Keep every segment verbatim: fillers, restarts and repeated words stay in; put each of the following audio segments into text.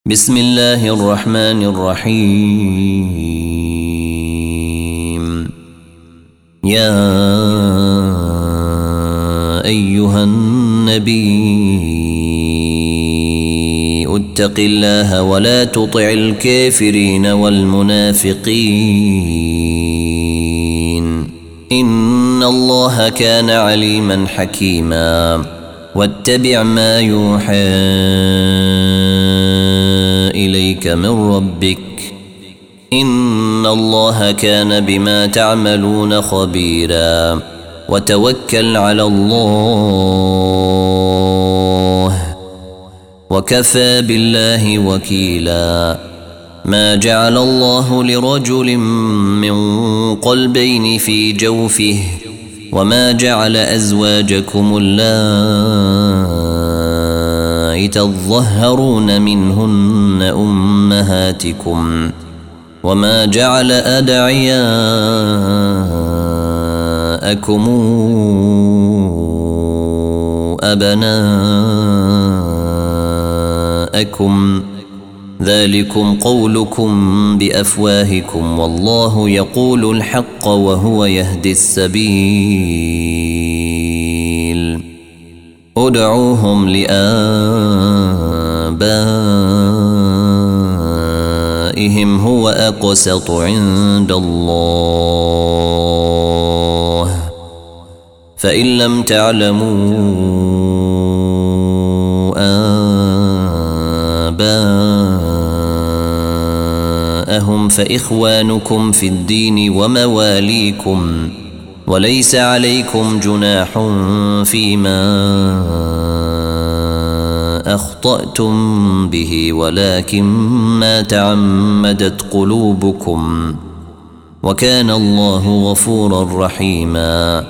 بسم الله الرحمن الرحيم. يا أيها النبي اتق الله ولا تطع الكافرين والمنافقين إن الله كان عليما حكيما. واتبع ما يوحى إليك من ربك إن الله كان بما تعملون خبيرا. وتوكل على الله وكفى بالله وكيلا. ما جعل الله لرجل من قلبين في جوفه وما جعل أزواجكم اللائي تظهرون منهن أمهاتكم وما جعل أدعياءكم أبناءكم ذلكم قولكم بأفواهكم والله يقول الحق وهو يهدي السبيل. ادعوهم لآبائهم هو أقسط عند الله فإن لم تعلموا آباءهم فإخوانكم في الدين ومواليكم وليس عليكم جناح فيما أخطأتم به ولكن ما تعمدت قلوبكم وكان الله غفورا رحيما.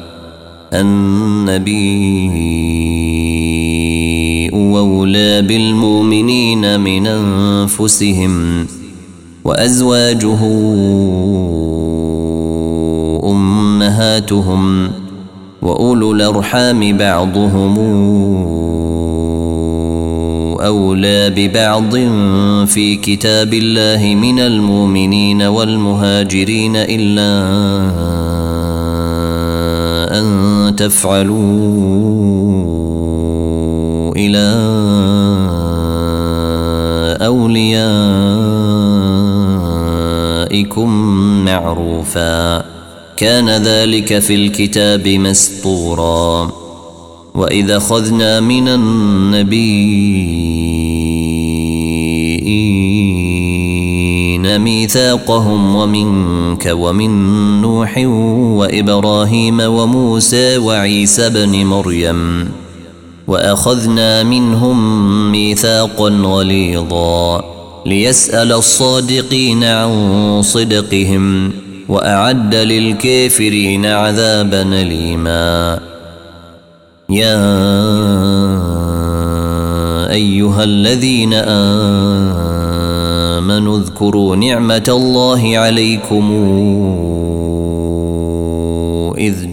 النبي أولى بالمؤمنين من أنفسهم وأزواجه أمهاتهم وأولو الأرحام بعضهم أولى ببعض في كتاب الله من المؤمنين والمهاجرين إلا أن تفعلوا إلى أوليائكم معروفا كان ذلك في الكتاب مسطورا. وإذا أخذنا من النبيين ميثاقهم ومنك ومن نوح وإبراهيم وموسى وعيسى بن مريم وأخذنا منهم ميثاقا غليظا ليسأل الصادقين عن صدقهم وأعد للكافرين عذابا أليما. يا أيها الذين آمنوا اذكروا نعمة الله عليكم إذ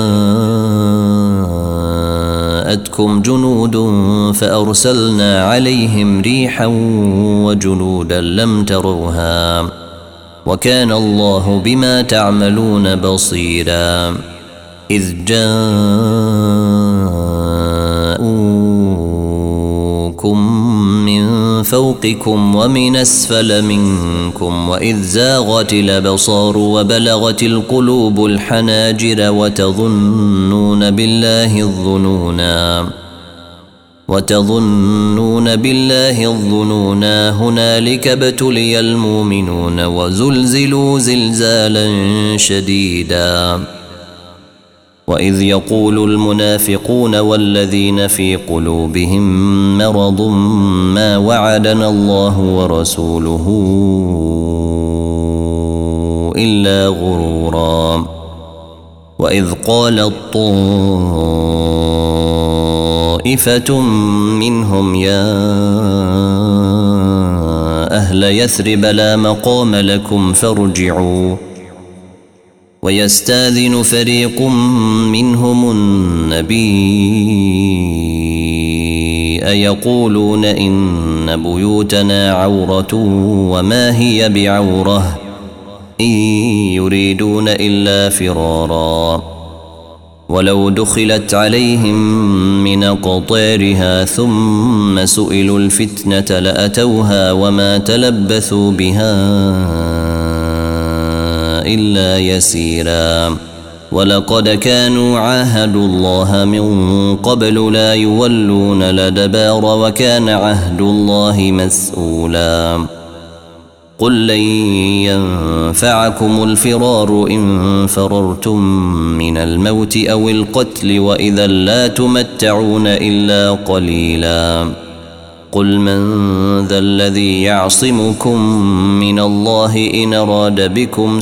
جاءتكم جنود فأرسلنا عليهم ريحا وجنودا لم تروها وكان الله بما تعملون بصيرا. إذ جاءوكم من فوقكم ومن أسفل منكم وإذ زاغت الأبصار وبلغت القلوب الحناجر وتظنون بالله الظنونا وتظنون بالله الظنونا هنالك ابتلي المؤمنون وزلزلوا زلزالا شديدا. وإذ يقول المنافقون والذين في قلوبهم مرض ما وعدنا الله ورسوله إلا غرورا. وإذ قالت طائفة منهم يا أهل يثرب لا مقام لكم فارجعوا ويستاذن فريق منهم النبي أيقولون إن بيوتنا عورة وما هي بعورة إن يريدون إلا فرارا ولو دخلت عليهم من أقطارها ثم سئلوا الفتنة لأتوها وما تلبثوا بها إلا يسيرا ولقد كانوا عاهدوا الله من قبل لا يولون الأدبار وكان عهد الله مسؤولا قل لن ينفعكم الفرار إن فررتم من الموت أو القتل وإذا لا تمتعون إلا قليلا قل من ذا الذي يعصمكم من الله إن أراد بكم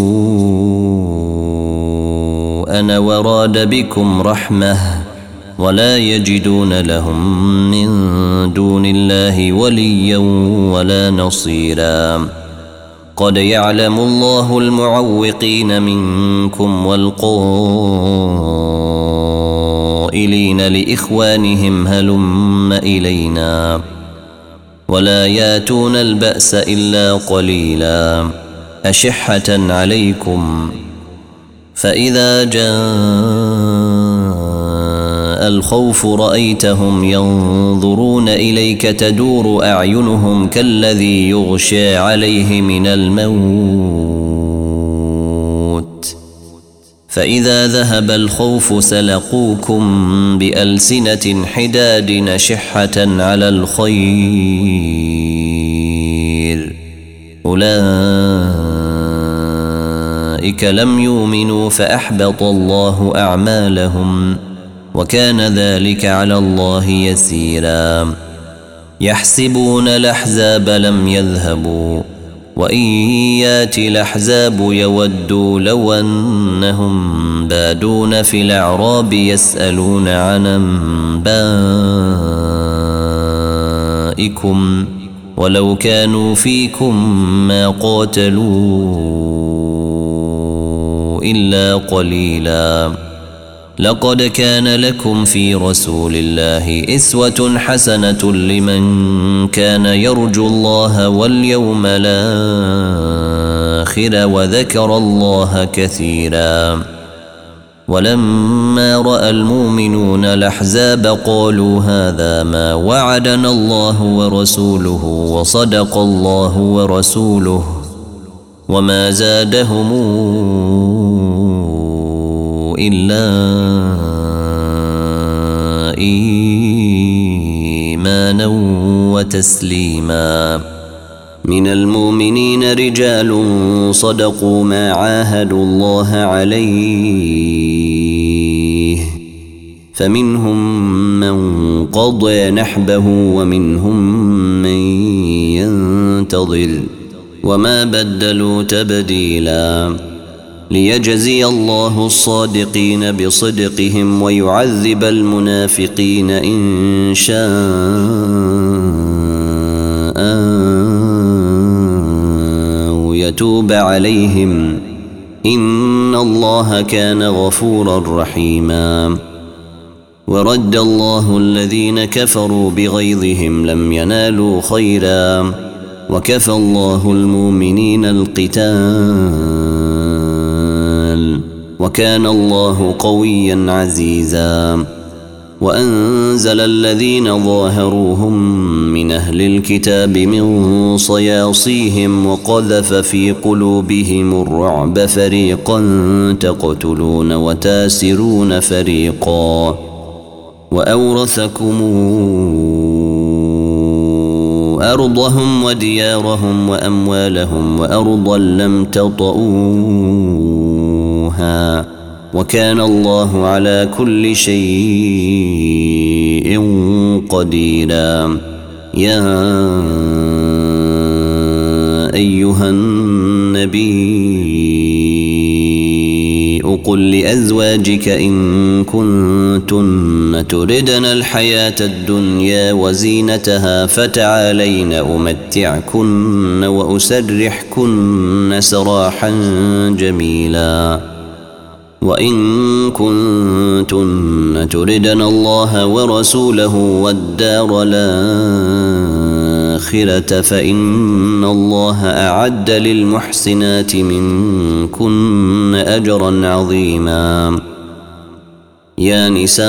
سوءا وراد بكم رحمة ولا يجدون لهم من دون الله وليا ولا نصيرا قد يعلم الله المعوقين منكم والقائلين لإخوانهم هلم إلينا ولا ياتون البأس إلا قليلا أشحة عليكم فإذا جاء الخوف رأيتهم ينظرون إليك تدور أعينهم كالذي يغشى عليه من الموت فإذا ذهب الخوف سلقوكم بألسنة حداد نشحة على الخير أولئك لم يؤمنوا فأحبط الله أعمالهم وكان ذلك على الله يسيرا يحسبون الأحزاب لم يذهبوا وإن ياتي الأحزاب يودوا لو أنهم بادون في الأعراب يسألون عن أنبائكم ولو كانوا فيكم ما قاتلوا إلا قليلا لقد كان لكم في رسول الله أسوة حسنة لمن كان يرجو الله واليوم الآخر وذكر الله كثيرا ولما رأى المؤمنون الأحزاب قالوا هذا ما وعدنا الله ورسوله وصدق الله ورسوله وما زادهم إلا إيمانا وتسليما من المؤمنين رجال صدقوا ما عاهدوا الله عليه فمنهم من قضى نحبه ومنهم من ينتظر وما بدلوا تبديلا ليجزي الله الصادقين بصدقهم ويعذب المنافقين إن شاء أو يتوب عليهم إن الله كان غفورا رحيما ورد الله الذين كفروا بغيظهم لم ينالوا خيرا وكفى الله المؤمنين القتال وكان الله قويا عزيزا وأنزل الذين ظاهروهم من أهل الكتاب من صياصيهم وقذف في قلوبهم الرعب فريقا تقتلون وتاسرون فريقا وأورثكم أرضهم وديارهم وأموالهم وأرضا لم تطئوها وكان الله على كل شيء قديرا يا أيها النبي قل لأزواجك إن كنتن تردن الحياة الدنيا وزينتها فتعالين أمتعكن وأسرحكن سراحا جميلا وإن كنتن تردن الله ورسوله والدار الآخرة فإن الله أعد للمحسنات منكن أجرا عظيما. يا نساء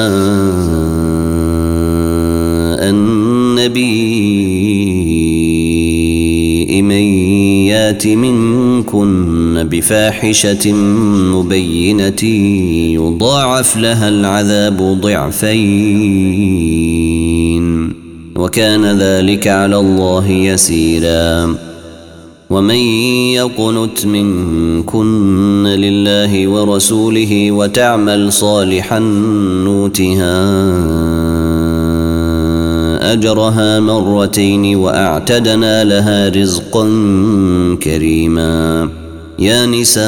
النبي من يات منكن بفاحشة مبينة يضاعف لها العذاب ضعفين وكان ذلك على الله يسيرا. ومن يقنت منكن لله ورسوله وتعمل صالحا نوتها أجرها مرتين وأعتدنا لها رزقا كريما. يا نساء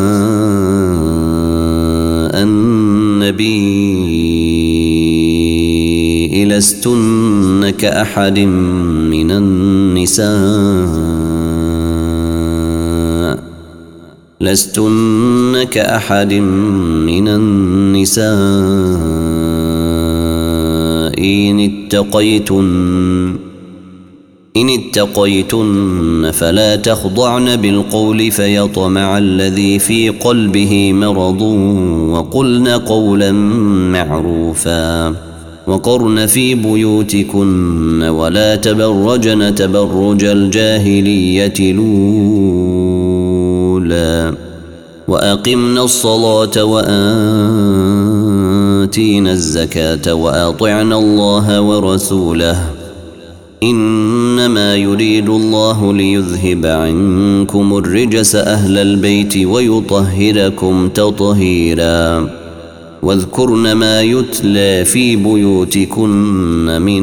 النبي لستن كأحد من النساء لستن كأحد من النساء إن اتقيتن إن اتقيتن فلا تخضعن بالقول فيطمع الذي في قلبه مرض وقلن قولا معروفا. وقرن في بيوتكن ولا تبرجن تبرج الجاهلية الأولى وأقمنا الصلاة وآتينا الزكاة وأطعنا الله ورسوله إنما يريد الله ليذهب عنكم الرجس أهل البيت ويطهركم تطهيرا. واذكرن ما يتلى في بيوتكن من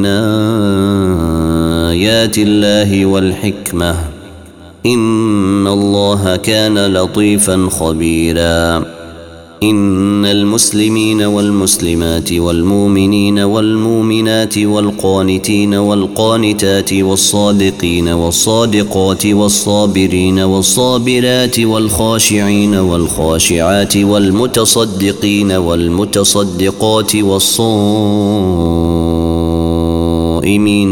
آيات الله والحكمة إن الله كان لطيفا خبيرا. إن المسلمين والمسلمات والمؤمنين والمؤمنات والقانتين والقانتات والصادقين والصادقات والصابرين والصابرات والخاشعين والخاشعات والمتصدقين والمتصدقات والصائمين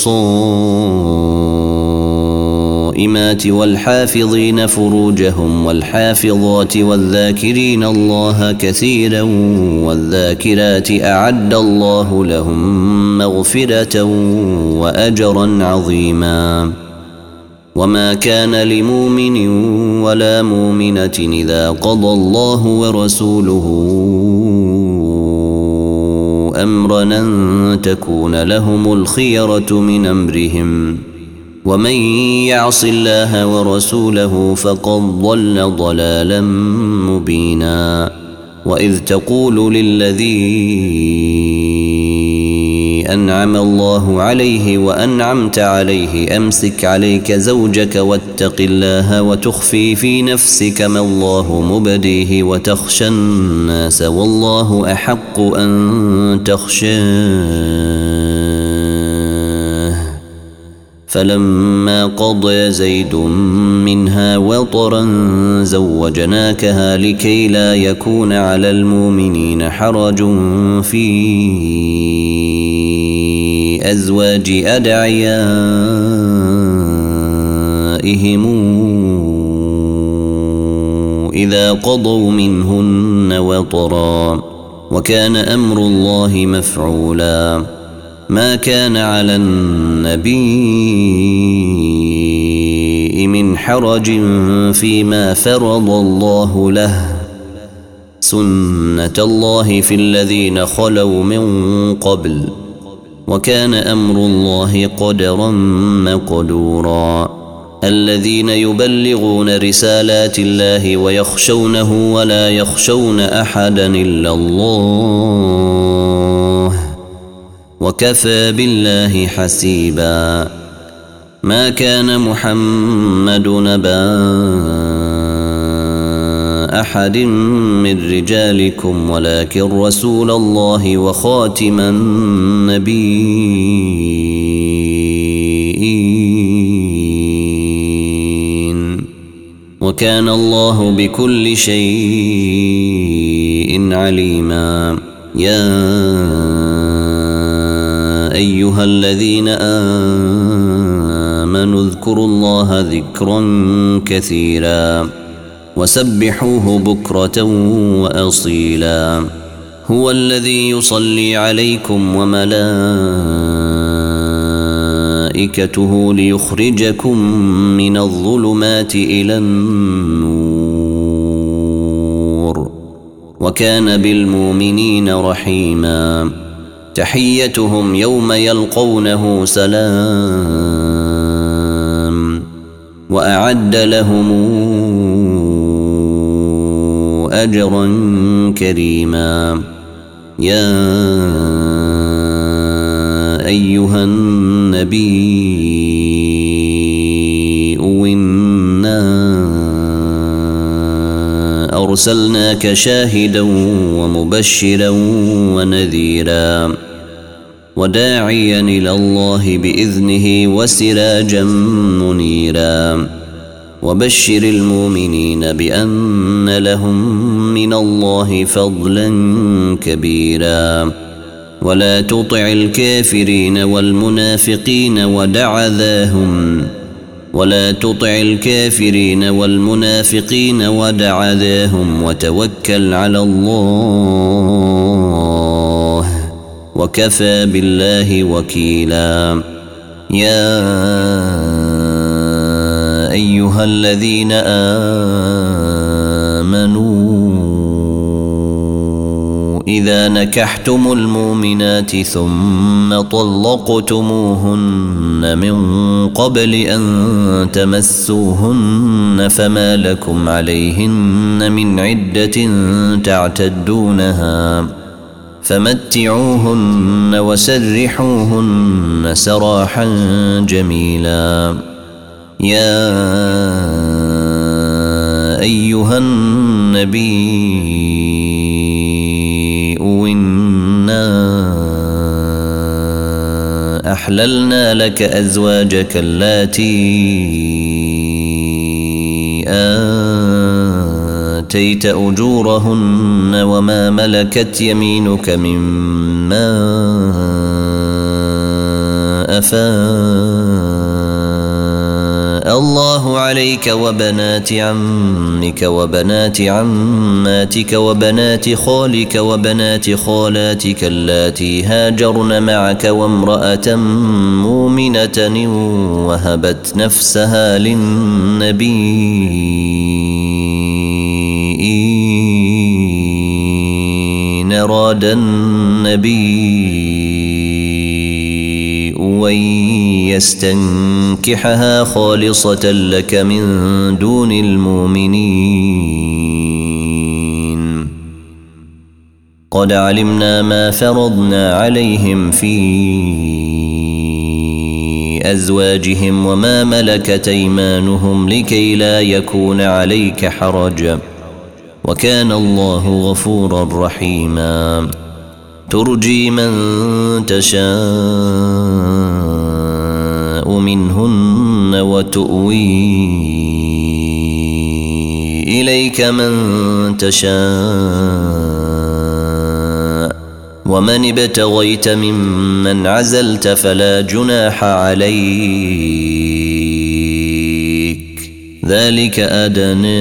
والصائمات والحافظين فروجهم والحافظات والذاكرين الله كثيرا والذاكرات أعد الله لهم مغفرة وأجرا عظيما. وما كان لمؤمن ولا مؤمنة إذا قضى الله ورسوله أمرا أن تكون لهم الخيرة من أمرهم ومن يعص الله ورسوله فقد ضل ضلالا مبينا. وإذ تقول للذي أنعم الله عليه وأنعمت عليه أمسك عليك زوجك واتق الله وتخفي في نفسك ما الله مبديه وتخشى الناس والله أحق أن تخشاه فلما قضى زيد منها وطرا زوجناكها لكي لا يكون على المؤمنين حرج في أزواج أدعيائهم إذا قضوا منهن وطرا وكان أمر الله مفعولا. ما كان على النبي من حرج فيما فرض الله له سنة الله في الذين خلوا من قبل وكان أمر الله قدرا مقدورا. الذين يبلغون رسالات الله ويخشونه ولا يخشون أحدا إلا الله وكفى بالله حسيبا. ما كان محمد نبا أحد من رجالكم ولكن رسول الله وخاتم النبيين وكان الله بكل شيء عليما. يا أيها الذين آمنوا اذكروا الله ذكرا كثيرا وسبحوه بكرة وأصيلا. هو الذي يصلي عليكم وملائكته ليخرجكم من الظلمات إلى النور وكان بالمؤمنين رحيما. تحيتهم يوم يلقونه سلام وأعد لهم أجرا كريما. يا أيها النبي إنا أرسلناك شاهدا ومبشرا ونذيرا وداعيا إلى الله بإذنه وسراجا منيرا. وبشر المؤمنين بأن لهم من الله فضلا كبيرا. ولا تطع الكافرين والمنافقين ودع ذاهم ولا تطع الكافرين والمنافقين ودع ذاهم وتوكل على الله وكفى بالله وكيلا. يا أيها الذين آمنوا إذا نكحتم المؤمنات ثم طلقتموهن من قبل أن تمسوهن فما لكم عليهن من عدة تعتدونها فمتعوهن وسرحوهن سراحا جميلا. يا أيها النبي إنا أحللنا لك أزواجك اللاتي آتيت أجورهن وما ملكت يمينك مما أفاء الله عليك وبنات عمك وبنات عماتك وبنات خالك وبنات خالاتك اللاتي هاجرن معك وامرأة مؤمنة وهبت نفسها للنبي إن أراد النبي أن يستنكحها خالصة لك من دون المؤمنين. قد علمنا ما فرضنا عليهم في أزواجهم وما ملكت أيمانهم لكي لا يكون عليك حرج وكان الله غفورا رحيما. ترجي من تشاء منهن وتؤوي إليك من تشاء ومن ابتغيت ممن عزلت فلا جناح عليك ذلك أدنى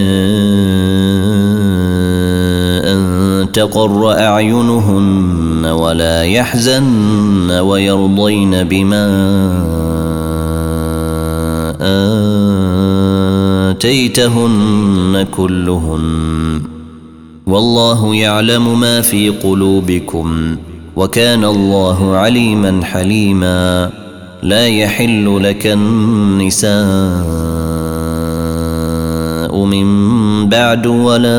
أن تقر أعينهن ولا يحزن ويرضين بما آتيتهن كلهن والله يعلم ما في قلوبكم وكان الله عليما حليما. لا يحل لك النساء من بعد ولا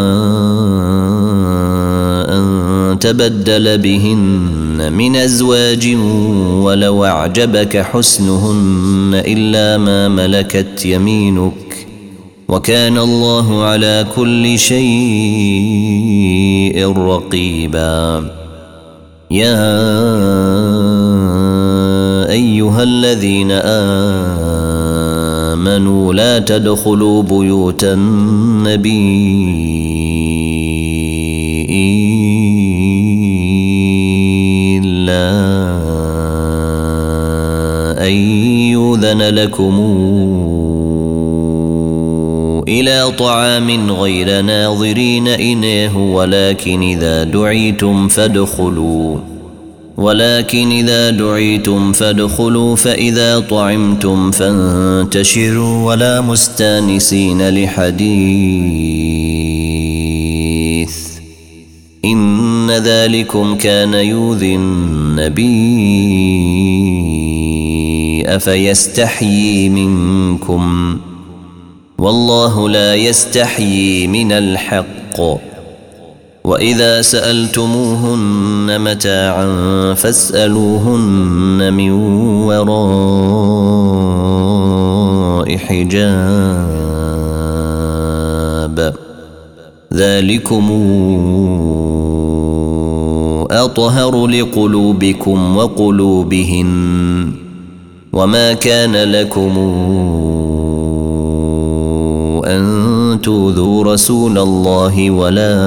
أن تبدل بهن من أزواج ولو أعجبك حسنهن إلا ما ملكت يمينك وكان الله على كل شيء رقيبا. يا أيها الذين آمنوا لا تدخلوا بيوت النبي يوذن لكم إلى طعام غير ناظرين إناه ولكن إذا دعيتم فادخلوا ولكن إذا دعيتم فادخلوا فإذا طعمتم فانتشروا ولا مستانسين لحديث إن ذلكم كان يؤذي النبي أفيستحيي منكم والله لا يستحيي من الحق وإذا سألتموهن متاعا فاسألوهن من وراء حجاب ذلكم أطهر لقلوبكم وقلوبهن وما كان لكم أن تؤذوا رسول الله ولا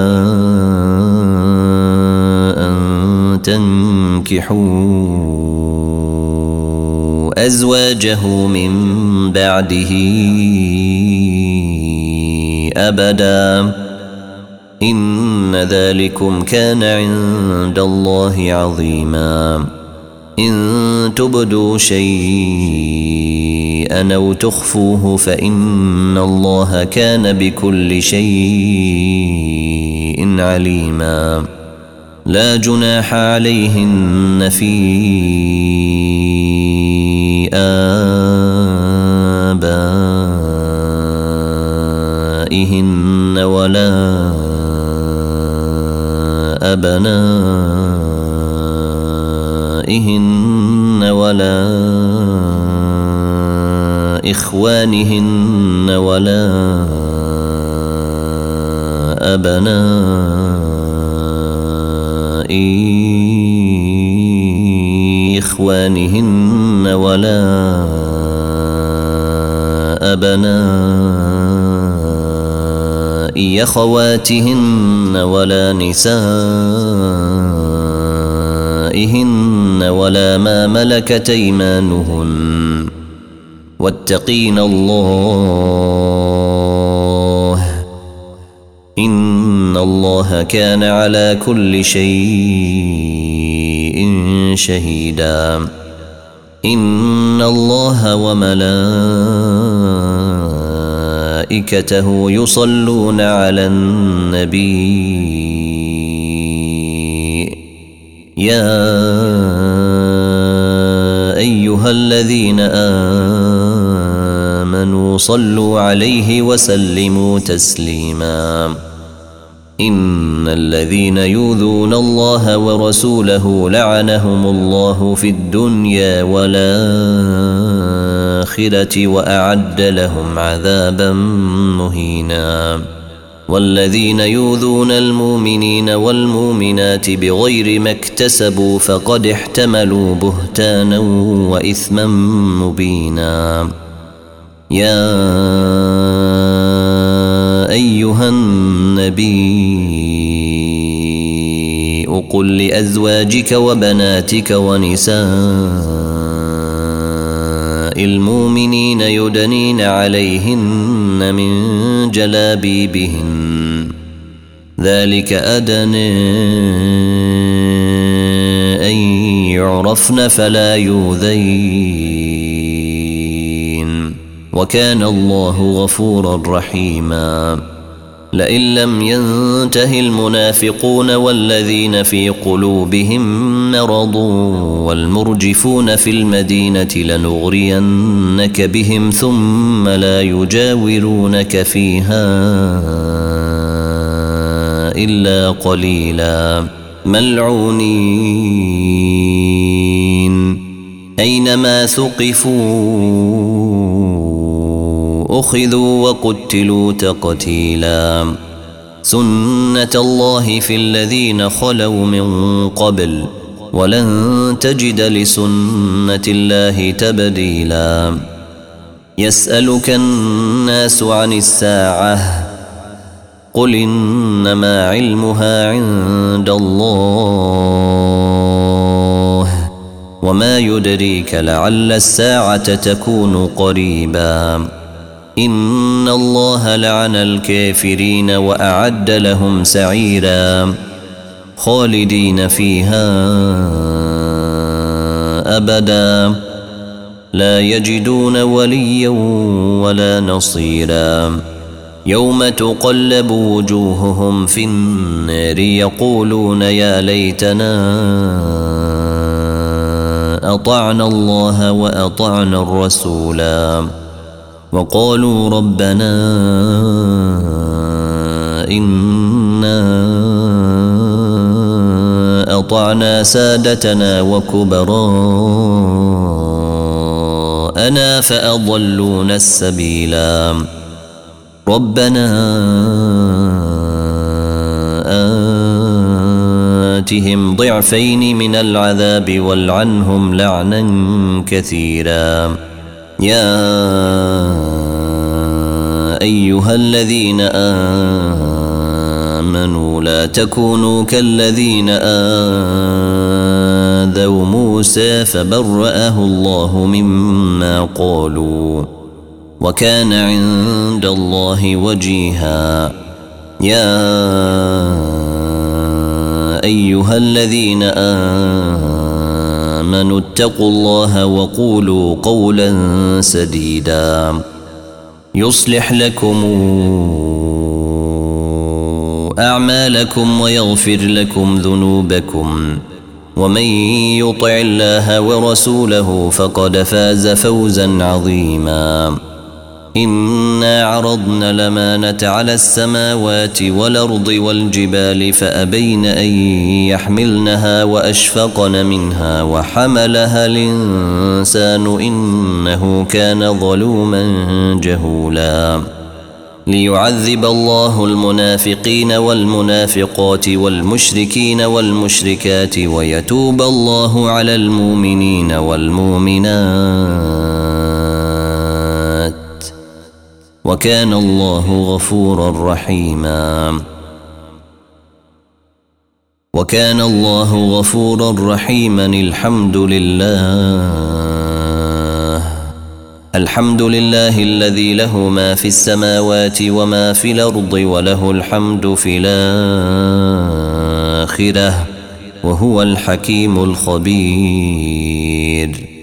أن تنكحوا أزواجه من بعده أبدا إن ذلكم كان عند الله عظيما إن تبدوا شيئا أو تخفوه فإن الله كان بكل شيء عليما لا جناح عليهن في آبائهن ولا أبنائهن ولا إخوانهن ولا أبناء إخوانهن ولا أبناء أخواتهن ولا نسائهن ولا ما ملكت أيمانهن واتقين الله إن الله كان على كل شيء شهيدا إن الله وملائكته يصلون على النبي يا أيها الذين آمنوا صلوا عليه وسلموا تسليما إن الذين يؤذون الله ورسوله لعنهم الله في الدنيا والآخرة وأعد لهم عذابا مهينا والذين يؤذون المؤمنين والمؤمنات بغير ما اكتسبوا فقد احتملوا بهتانا وإثما مبينا يا أيها النبي قل لأزواجك وبناتك ونساء المؤمنين يدنين عليهن من جلابيبهن ذلك أدنى أن يعرفن فلا يؤذين وكان الله غفورا رحيما لئن لم ينته المنافقون والذين في قلوبهم مرض والمرجفون في المدينة لنغرينك بهم ثم لا يجاورونك فيها إلا قليلا ملعونين أينما ثقفوا أخذوا وقتلوا تقتيلا سنة الله في الذين خلوا من قبل ولن تجد لسنة الله تبديلا يسألك الناس عن الساعة قل إنما علمها عند الله وما يدريك لعل الساعة تكون قريبا إن الله لعن الكافرين وأعد لهم سعيرا خالدين فيها أبدا لا يجدون وليا ولا نصيرا يوم تقلب وجوههم في النار يقولون يا ليتنا أطعنا الله وأطعنا الرسولا وقالوا ربنا إنا أطعنا سادتنا وكبراءنا فأضلونا السبيلا ربنا آتهم ضعفين من العذاب والعنهم لعنا كثيرا يا أيها الذين آمنوا لا تكونوا كالذين آذوا موسى فبرأه الله مما قالوا وكان عند الله وجيها يا أيها الذين آمنوا اتقوا الله وقولوا قولا سديدا يصلح لكم أعمالكم ويغفر لكم ذنوبكم ومن يطع الله ورسوله فقد فاز فوزا عظيما إنا عرضنا الأمانة على السماوات والأرض والجبال فأبين أن يحملنها وأشفقن منها وحملها الإنسان إنه كان ظلوما جهولا ليعذب الله المنافقين والمنافقات والمشركين والمشركات ويتوب الله على المؤمنين والمؤمنات وكان الله غفورا رحيما وكان الله غفورا رحيما الحمد لله الحمد لله الذي له ما في السماوات وما في الأرض وله الحمد في الآخرة وهو الحكيم الخبير